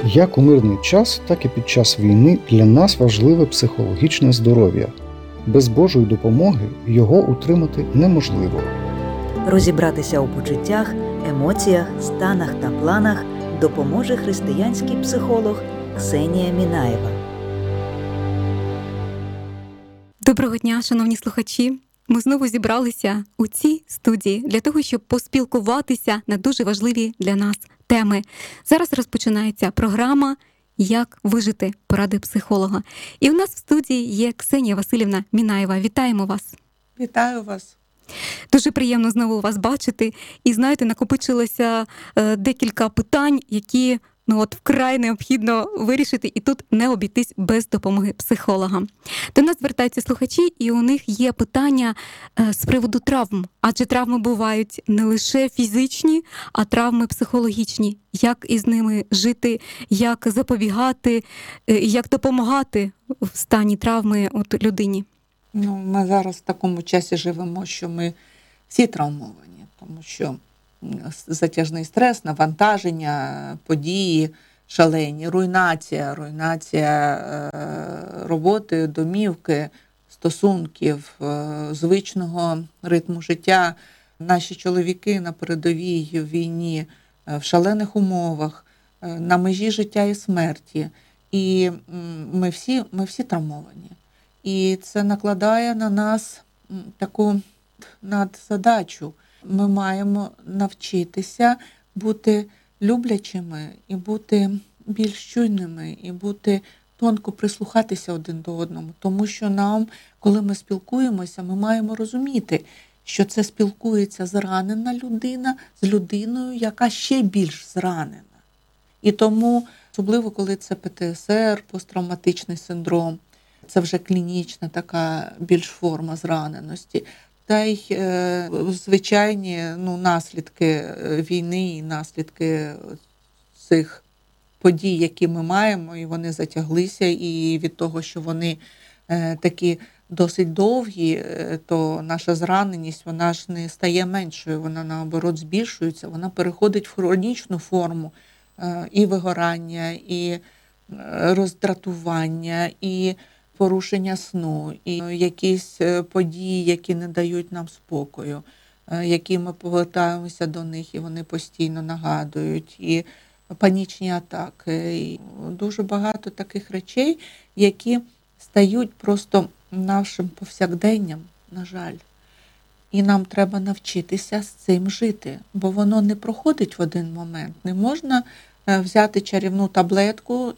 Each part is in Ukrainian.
Як у мирний час, так і під час війни для нас важливе психологічне здоров'я. Без Божої допомоги його утримати неможливо. Розібратися у почуттях, емоціях, станах та планах допоможе християнський психолог Ксенія Мінаєва. Доброго дня, шановні слухачі! Ми знову зібралися у цій студії для того, щоб поспілкуватися на дуже важливі для нас теми. Зараз розпочинається програма «Як вижити? Поради психолога». І у нас в студії є Ксенія Василівна Мінаєва. Вітаємо вас! Вітаю вас! Дуже приємно знову вас бачити. І, знаєте, накопичилося декілька питань, які вкрай необхідно вирішити, і тут не обійтись без допомоги психолога. До нас звертаються слухачі, і у них є питання з приводу травм. Адже травми бувають не лише фізичні, а травми психологічні. Як із ними жити, як запобігати, як допомагати в стані травми людині? Ми зараз в такому часі живемо, що ми всі травмовані, тому що затяжний стрес, навантаження, події шалені, руйнація роботи, домівки, стосунків, звичного ритму життя. Наші чоловіки на передовій війні, в шалених умовах, на межі життя і смерті. І ми всі травмовані. І це накладає на нас таку надзадачу. Ми маємо навчитися бути люблячими і бути більш чуйними, і бути тонко прислухатися один до одного. Тому що нам, коли ми спілкуємося, ми маємо розуміти, що це спілкується зранена людина з людиною, яка ще більш зранена. І тому, особливо коли це ПТСР, посттравматичний синдром, це вже клінічна така більш форма зраненості. Та й звичайні наслідки війни і наслідки цих подій, які ми маємо, і вони затяглися, і від того, що вони такі досить довгі, то наша зраненість, вона ж не стає меншою, вона наоборот збільшується, вона переходить в хронічну форму і вигорання, і роздратування, і порушення сну, і якісь події, які не дають нам спокою, які ми повертаємося до них, і вони постійно нагадують, і панічні атаки. І дуже багато таких речей, які стають просто нашим повсякденням, на жаль. І нам треба навчитися з цим жити, бо воно не проходить в один момент. Не можна взяти чарівну таблетку,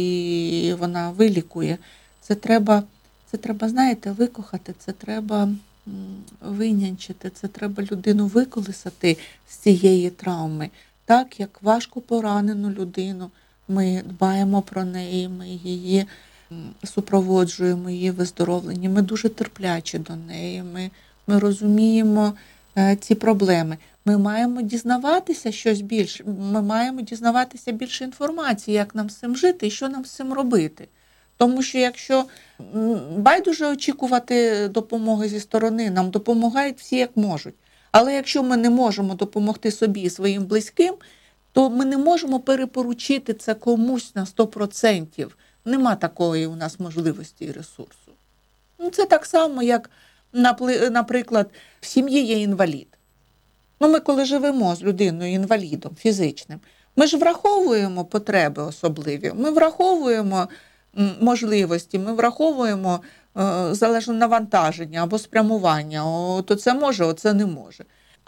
і вона вилікує. Це треба, знаєте, викохати, це треба винянчити, це треба людину виколисати з цієї травми. Так, як важко поранену людину, ми дбаємо про неї, ми її супроводжуємо, її виздоровлення, ми дуже терплячі до неї, ми розуміємо ці проблеми. Ми маємо дізнаватися щось більше, ми маємо дізнаватися більше інформації, як нам з цим жити і що нам з цим робити. Тому що якщо байдуже очікувати допомоги зі сторони, нам допомагають всі як можуть. Але якщо ми не можемо допомогти собі і своїм близьким, то ми не можемо перепоручити це комусь на 100%. Нема такої у нас можливості і ресурсу. Це так само, як, наприклад, в сім'ї є інвалід. Ми коли живемо з людиною інвалідом фізичним, ми ж враховуємо потреби особливі, ми враховуємо можливості, ми враховуємо залежне навантаження або спрямування. То це може, оце не може.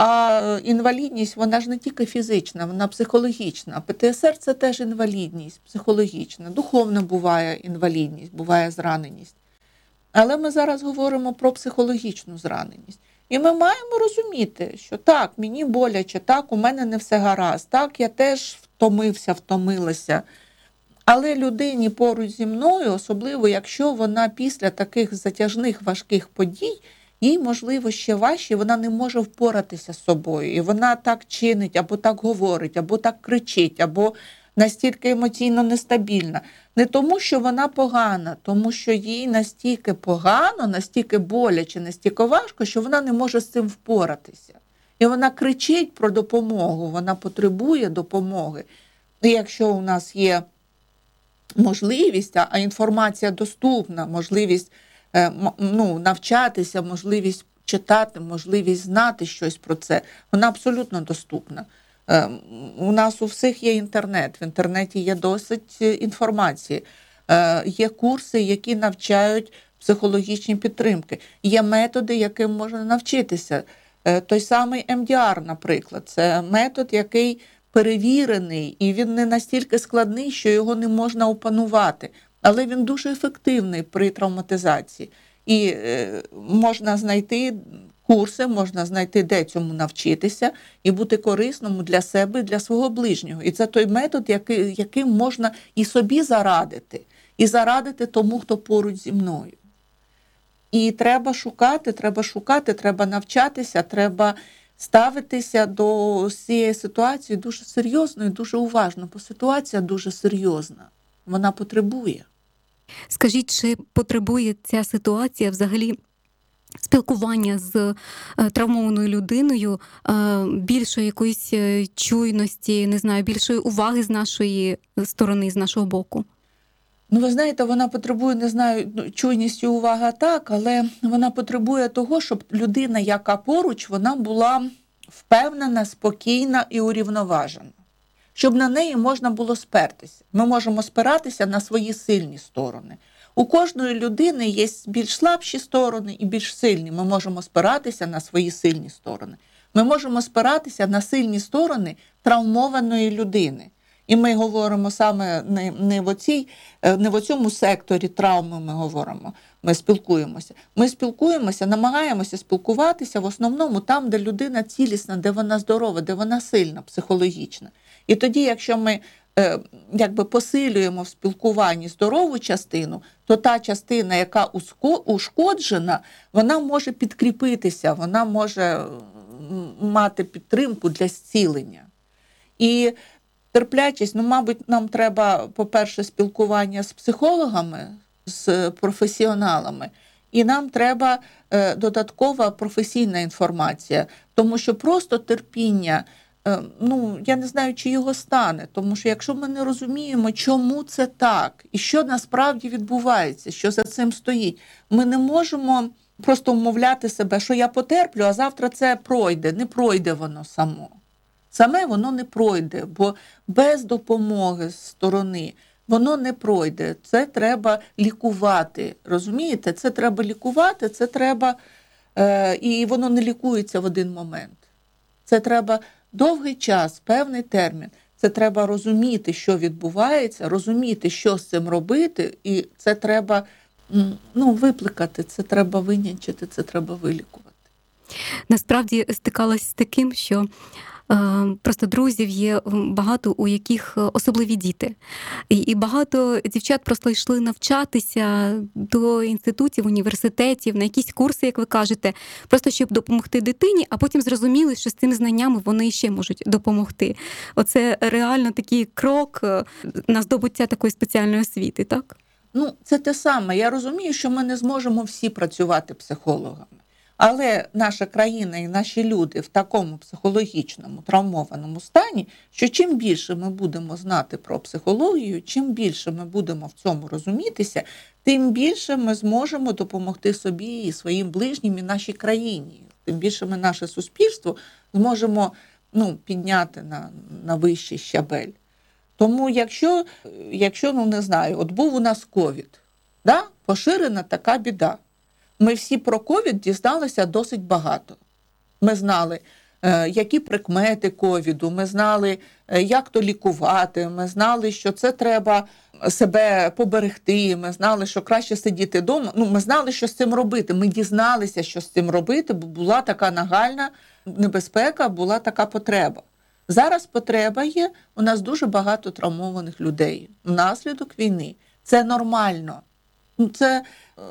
А інвалідність, вона ж не тільки фізична, вона психологічна. ПТСР – це теж інвалідність психологічна. Духовна буває інвалідність, буває зраненість. Але ми зараз говоримо про психологічну зраненість. І ми маємо розуміти, що так, мені боляче, так, у мене не все гаразд, так, я теж втомилася. Але людині поруч зі мною, особливо якщо вона після таких затяжних важких подій, їй, можливо, ще важче, вона не може впоратися з собою. І вона так чинить, або так говорить, або так кричить, або настільки емоційно нестабільна. Не тому, що вона погана, тому що їй настільки погано, настільки боляче, настільки важко, що вона не може з цим впоратися. І вона кричить про допомогу, вона потребує допомоги. І якщо у нас є можливість, а інформація доступна, можливість навчатися, можливість читати, можливість знати щось про це, вона абсолютно доступна. У нас у всіх є інтернет, в інтернеті є досить інформації, є курси, які навчають психологічні підтримки, є методи, яким можна навчитися. Той самий МДР, наприклад, це метод, який перевірений, і він не настільки складний, що його не можна опанувати, але він дуже ефективний при травматизації. І можна знайти курси, можна знайти, де цьому навчитися і бути корисним для себе, для свого ближнього. І це той метод, яким можна і собі зарадити, і зарадити тому, хто поруч зі мною. І треба шукати, треба навчатися, треба ставитися до цієї ситуації дуже серйозно і дуже уважно, бо ситуація дуже серйозна, вона потребує. Скажіть, чи потребує ця ситуація взагалі спілкування з травмованою людиною, більшої якоїсь чуйності, не знаю, більшої уваги з нашої сторони, з нашого боку? Ви знаєте, вона потребує, не знаю, чуйність і увага так, але вона потребує того, щоб людина, яка поруч, вона була впевнена, спокійна і урівноважена. Щоб на неї можна було спертися. Ми можемо спиратися на свої сильні сторони. У кожної людини є більш слабші сторони і більш сильні. Ми можемо спиратися на свої сильні сторони. Ми можемо спиратися на сильні сторони травмованої людини. І ми говоримо саме не в цьому секторі травми ми говоримо, ми спілкуємося. Ми спілкуємося, намагаємося спілкуватися в основному там, де людина цілісна, де вона здорова, де вона сильна, психологічна. І тоді, якщо ми посилюємо в спілкуванні здорову частину, то та частина, яка ушкоджена, вона може підкріпитися, вона може мати підтримку для зцілення. І терплячість, мабуть, нам треба, по-перше, спілкування з психологами, з професіоналами, і нам треба додаткова професійна інформація, тому що просто терпіння, я не знаю, чи його стане, тому що якщо ми не розуміємо, чому це так, і що насправді відбувається, що за цим стоїть, ми не можемо просто вмовляти себе, що я потерплю, а завтра це пройде, не пройде воно само. Саме воно не пройде, бо без допомоги з сторони воно не пройде. Це треба лікувати, розумієте? Це треба лікувати, і воно не лікується в один момент. Це треба довгий час, певний термін. Це треба розуміти, що відбувається, розуміти, що з цим робити, і це треба випликати, це треба винянчити, це треба вилікувати. Насправді стикалась з таким, що просто друзів є багато, у яких особливі діти. І багато дівчат просто йшли навчатися до інститутів, університетів, на якісь курси, як ви кажете, просто щоб допомогти дитині, а потім зрозуміли, що з цими знаннями вони ще можуть допомогти. Оце реально такий крок на здобуття такої спеціальної освіти, так? Це те саме. Я розумію, що ми не зможемо всі працювати психологами. Але наша країна і наші люди в такому психологічному, травмованому стані, що чим більше ми будемо знати про психологію, чим більше ми будемо в цьому розумітися, тим більше ми зможемо допомогти собі і своїм ближнім і нашій країні. Тим більше ми наше суспільство зможемо підняти на вищий щабель. Тому якщо не знаю, от був у нас ковід, поширена така біда. Ми всі про ковід дізналися досить багато. Ми знали, які прикмети ковіду, ми знали, як то лікувати, ми знали, що це треба себе поберегти, ми знали, що краще сидіти вдома, ми знали, що з цим робити. Ми дізналися, що з цим робити, бо була така нагальна небезпека, була така потреба. Зараз потреба є, у нас дуже багато травмованих людей внаслідок війни. Це нормально. Це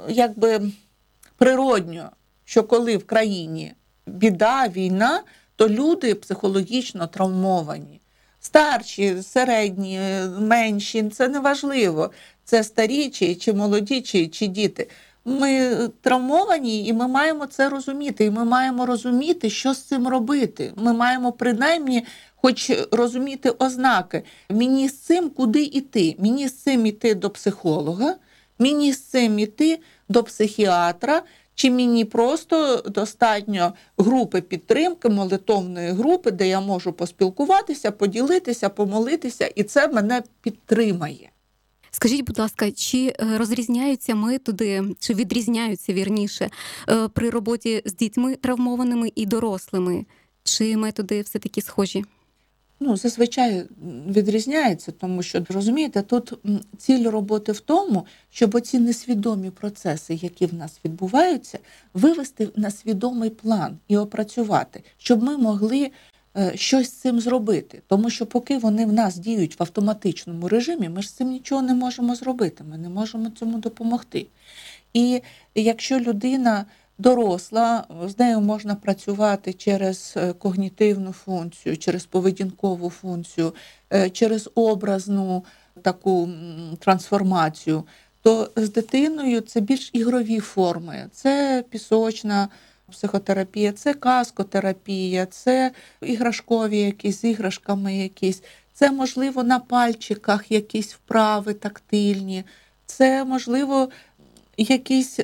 природньо, що коли в країні біда, війна, то люди психологічно травмовані. Старші, середні, менші, це не важливо. Це старі, чи молоді, чи діти. Ми травмовані, і ми маємо це розуміти. І ми маємо розуміти, що з цим робити. Ми маємо принаймні хоч розуміти ознаки. Мені з цим куди йти? Мені з цим йти до психолога, мені з цим йти до психіатра, чи мені просто достатньо групи підтримки, молитовної групи, де я можу поспілкуватися, поділитися, помолитися, і це мене підтримає. Скажіть, будь ласка, чи розрізняються методи, чи відрізняються, вірніше, при роботі з дітьми травмованими і дорослими? Чи методи все-таки схожі? Зазвичай відрізняється, тому що, розумієте, тут ціль роботи в тому, щоб оці несвідомі процеси, які в нас відбуваються, вивести на свідомий план і опрацювати, щоб ми могли щось з цим зробити. Тому що поки вони в нас діють в автоматичному режимі, ми ж з цим нічого не можемо зробити, ми не можемо цьому допомогти. І якщо людина доросла, з нею можна працювати через когнітивну функцію, через поведінкову функцію, через образну таку трансформацію, то з дитиною це більш ігрові форми. Це пісочна психотерапія, це казкотерапія, це іграшкові якісь, з іграшками якісь, це, можливо, на пальчиках якісь вправи тактильні, це, можливо, якісь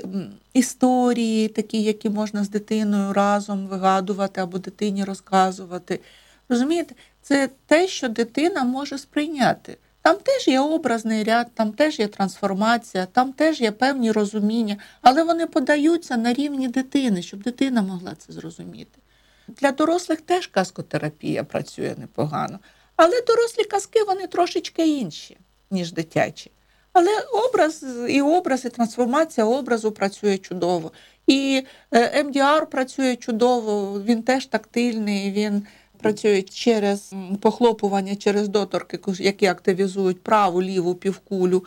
історії такі, які можна з дитиною разом вигадувати або дитині розказувати. Розумієте? Це те, що дитина може сприйняти. Там теж є образний ряд, там теж є трансформація, там теж є певні розуміння, але вони подаються на рівні дитини, щоб дитина могла це зрозуміти. Для дорослих теж казкотерапія працює непогано, але дорослі казки, вони трошечки інші, ніж дитячі. Але образ, і трансформація образу працює чудово. І МДР працює чудово, він теж тактильний, він працює через похлопування, через доторки, які активізують праву, ліву півкулю.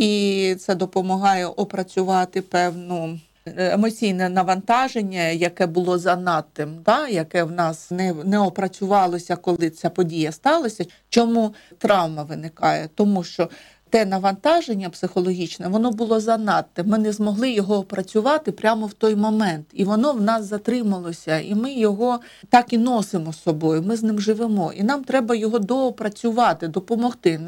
І це допомагає опрацювати певну емоційне навантаження, яке було занадтим, яке в нас не опрацювалося, коли ця подія сталася. Чому травма виникає? Тому що те навантаження психологічне, воно було занадте. Ми не змогли його опрацювати прямо в той момент. І воно в нас затрималося. І ми його так і носимо з собою, ми з ним живемо. І нам треба його доопрацювати, допомогти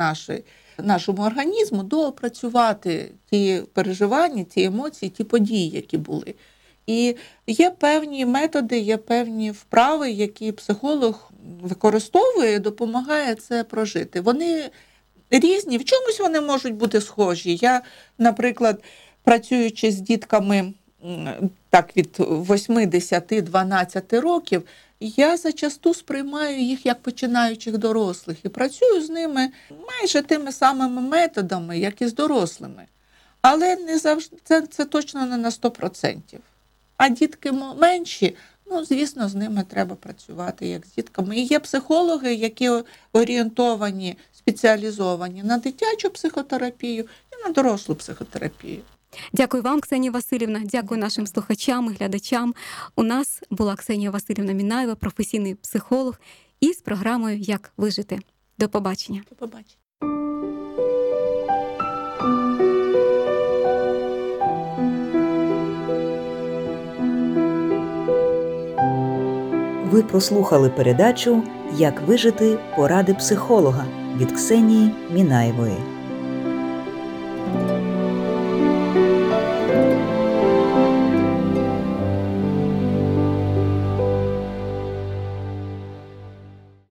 нашому організму доопрацювати ті переживання, ті емоції, ті події, які були. І є певні методи, є певні вправи, які психолог використовує і допомагає це прожити. Вони різні, в чомусь вони можуть бути схожі. Я, наприклад, працюючи з дітками так від 8, 10, 12 років, я зачасту сприймаю їх як починаючих дорослих і працюю з ними майже тими самими методами, як і з дорослими. Але не завжди, це точно не на 100%. А дітки менші, звісно, з ними треба працювати як з дітками. І є психологи, які орієнтовані, спеціалізовані на дитячу психотерапію і на дорослу психотерапію. Дякую вам, Ксенія Василівна, дякую нашим слухачам і глядачам. У нас була Ксенія Василівна Мінаєва, професійний психолог, із програмою «Як вижити». До побачення. До побачення. Ви прослухали передачу «Як вижити. Поради психолога» від Ксенії Мінаєвої.